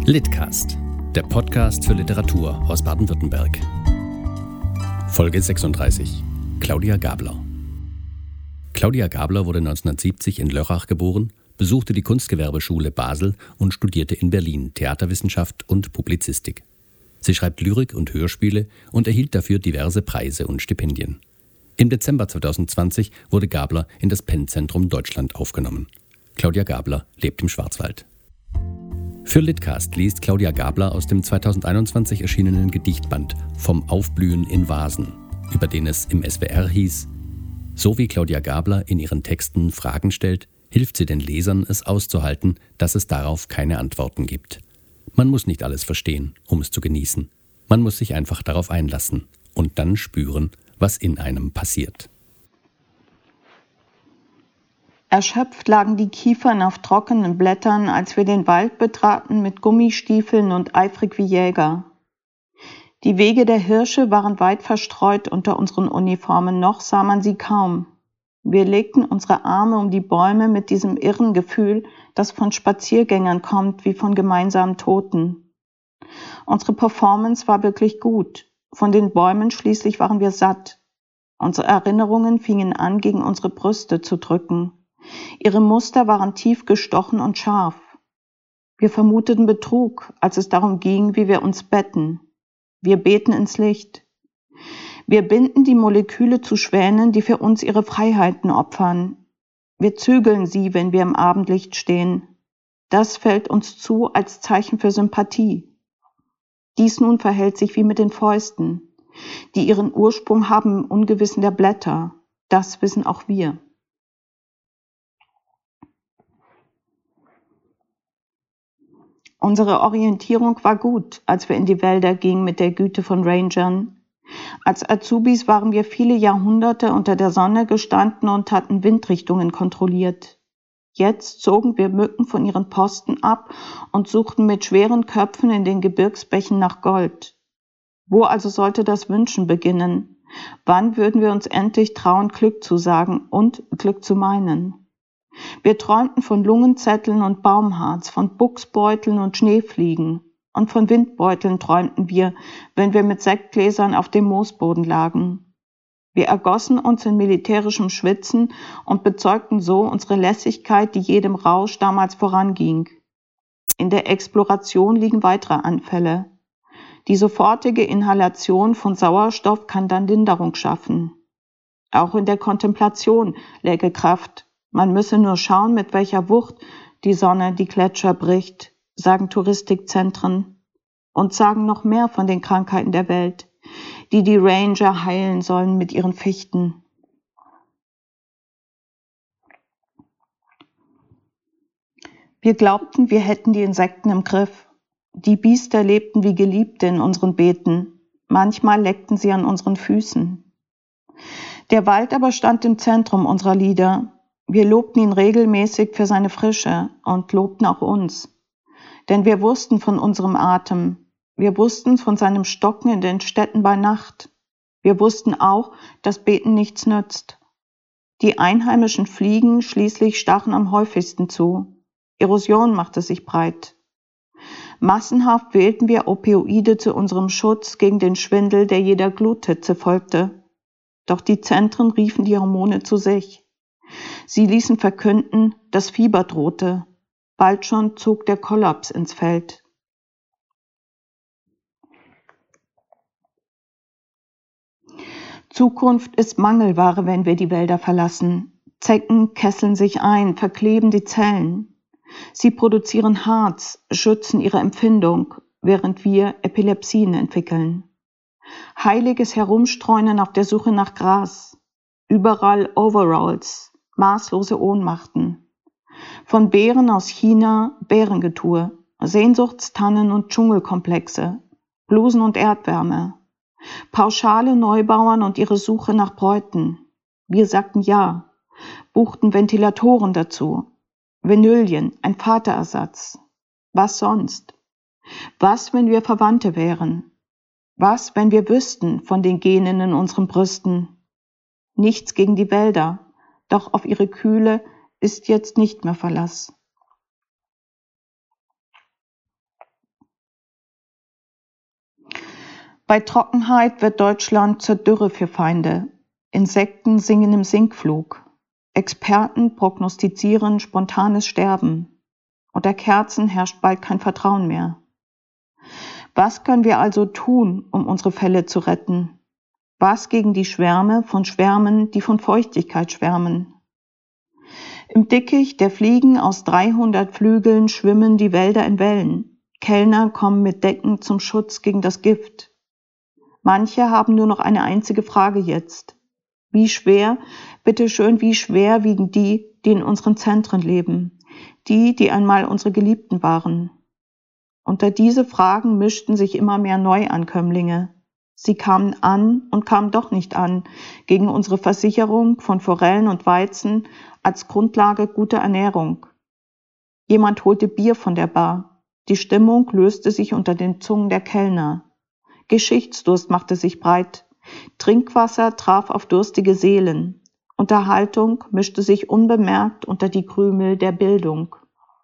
Litcast, der Podcast für Literatur aus Baden-Württemberg. Folge 36. Claudia Gabler. Claudia Gabler wurde 1970 in Lörrach geboren, besuchte die Kunstgewerbeschule Basel und studierte in Berlin Theaterwissenschaft und Publizistik. Sie schreibt Lyrik und Hörspiele und erhielt dafür diverse Preise und Stipendien. Im Dezember 2020 wurde Gabler in das PEN-Zentrum Deutschland aufgenommen. Claudia Gabler lebt im Schwarzwald. Für Litcast liest Claudia Gabler aus dem 2021 erschienenen Gedichtband Vom Aufblühen in Vasen, über den es im SWR hieß: So wie Claudia Gabler in ihren Texten Fragen stellt, hilft sie den Lesern, es auszuhalten, dass es darauf keine Antworten gibt. Man muss nicht alles verstehen, um es zu genießen. Man muss sich einfach darauf einlassen und dann spüren, was in einem passiert. Erschöpft lagen die Kiefern auf trockenen Blättern, als wir den Wald betraten mit Gummistiefeln und eifrig wie Jäger. Die Wege der Hirsche waren weit verstreut unter unseren Uniformen, noch sah man sie kaum. Wir legten unsere Arme um die Bäume mit diesem irren Gefühl, das von Spaziergängern kommt wie von gemeinsamen Toten. Unsere Performance war wirklich gut. Von den Bäumen schließlich waren wir satt. Unsere Erinnerungen fingen an, gegen unsere Brüste zu drücken. Ihre Muster waren tief gestochen und scharf. Wir vermuteten Betrug, als es darum ging, wie wir uns betten. Wir beten ins Licht. Wir binden die Moleküle zu Schwänen, die für uns ihre Freiheiten opfern. Wir zügeln sie, wenn wir im Abendlicht stehen. Das fällt uns zu als Zeichen für Sympathie. Dies nun verhält sich wie mit den Fäusten, die ihren Ursprung haben im Ungewissen der Blätter. Das wissen auch wir. Unsere Orientierung war gut, als wir in die Wälder gingen mit der Güte von Rangern. Als Azubis waren wir viele Jahrhunderte unter der Sonne gestanden und hatten Windrichtungen kontrolliert. Jetzt zogen wir Mücken von ihren Posten ab und suchten mit schweren Köpfen in den Gebirgsbächen nach Gold. Wo also sollte das Wünschen beginnen? Wann würden wir uns endlich trauen, Glück zu sagen und Glück zu meinen? Wir träumten von Lungenzetteln und Baumharz, von Buchsbeuteln und Schneefliegen. Und von Windbeuteln träumten wir, wenn wir mit Sektgläsern auf dem Moosboden lagen. Wir ergossen uns in militärischem Schwitzen und bezeugten so unsere Lässigkeit, die jedem Rausch damals voranging. In der Exploration liegen weitere Anfälle. Die sofortige Inhalation von Sauerstoff kann dann Linderung schaffen. Auch in der Kontemplation läge Kraft. Man müsse nur schauen, mit welcher Wucht die Sonne die Gletscher bricht, sagen Touristikzentren, und sagen noch mehr von den Krankheiten der Welt, die die Ranger heilen sollen mit ihren Fichten. Wir glaubten, wir hätten die Insekten im Griff. Die Biester lebten wie Geliebte in unseren Beeten. Manchmal leckten sie an unseren Füßen. Der Wald aber stand im Zentrum unserer Lieder. Wir lobten ihn regelmäßig für seine Frische und lobten auch uns. Denn wir wussten von unserem Atem. Wir wussten von seinem Stocken in den Städten bei Nacht. Wir wussten auch, dass Beten nichts nützt. Die einheimischen Fliegen schließlich stachen am häufigsten zu. Erosion machte sich breit. Massenhaft wählten wir Opioide zu unserem Schutz gegen den Schwindel, der jeder Gluthitze folgte. Doch die Zentren riefen die Hormone zu sich. Sie ließen verkünden, das Fieber drohte. Bald schon zog der Kollaps ins Feld. Zukunft ist Mangelware, wenn wir die Wälder verlassen. Zecken kesseln sich ein, verkleben die Zellen. Sie produzieren Harz, schützen ihre Empfindung, während wir Epilepsien entwickeln. Heiliges Herumstreunen auf der Suche nach Gras. Überall Overalls, maßlose Ohnmachten. Von Bären aus China Bärengetue, Sehnsuchtstannen und Dschungelkomplexe, Blusen und Erdwärme. Pauschale Neubauern und ihre Suche nach Bräuten. Wir sagten ja, buchten Ventilatoren dazu. Vinylien, ein Vaterersatz. Was sonst? Was, wenn wir Verwandte wären? Was, wenn wir wüssten von den Genen in unseren Brüsten? Nichts gegen die Wälder, doch auf ihre Kühle ist jetzt nicht mehr Verlass. Bei Trockenheit wird Deutschland zur Dürre für Feinde. Insekten singen im Sinkflug. Experten prognostizieren spontanes Sterben. Unter Kerzen herrscht bald kein Vertrauen mehr. Was können wir also tun, um unsere Fälle zu retten? Was gegen die Schwärme von Schwärmen, die von Feuchtigkeit schwärmen? Im Dickicht der Fliegen aus 300 Flügeln schwimmen die Wälder in Wellen. Kellner kommen mit Decken zum Schutz gegen das Gift. Manche haben nur noch eine einzige Frage jetzt. Wie schwer, bitteschön, wie schwer wiegen die, die in unseren Zentren leben? Die einmal unsere Geliebten waren? Unter diese Fragen mischten sich immer mehr Neuankömmlinge. Sie kamen an und kamen doch nicht an, gegen unsere Versicherung von Forellen und Weizen als Grundlage guter Ernährung. Jemand holte Bier von der Bar. Die Stimmung löste sich unter den Zungen der Kellner. Geschichtsdurst machte sich breit. Trinkwasser traf auf durstige Seelen. Unterhaltung mischte sich unbemerkt unter die Krümel der Bildung.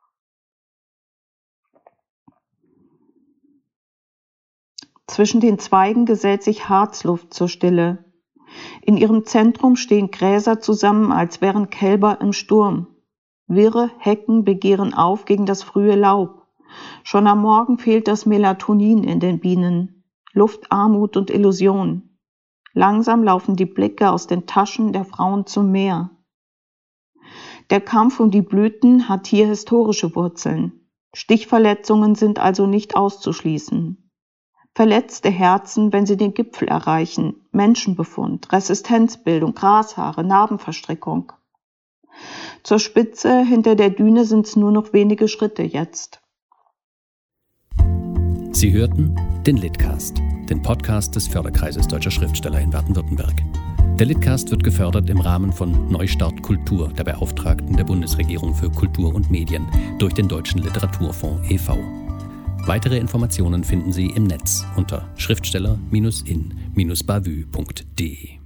Zwischen den Zweigen gesellt sich Harzluft zur Stille. In ihrem Zentrum stehen Gräser zusammen, als wären Kälber im Sturm. Wirre Hecken begehren auf gegen das frühe Laub. Schon am Morgen fehlt das Melatonin in den Bienen. Luftarmut und Illusion. Langsam laufen die Blicke aus den Taschen der Frauen zum Meer. Der Kampf um die Blüten hat hier historische Wurzeln. Stichverletzungen sind also nicht auszuschließen. Verletzte Herzen, wenn sie den Gipfel erreichen, Menschenbefund, Resistenzbildung, Grashaare, Narbenverstrickung. Zur Spitze hinter der Düne sind es nur noch wenige Schritte jetzt. Sie hörten den Litcast, den Podcast des Förderkreises Deutscher Schriftsteller in Baden-Württemberg. Der Litcast wird gefördert im Rahmen von Neustart Kultur, der Beauftragten der Bundesregierung für Kultur und Medien, durch den Deutschen Literaturfonds e.V. Weitere Informationen finden Sie im Netz unter schriftsteller-in-bavü.de.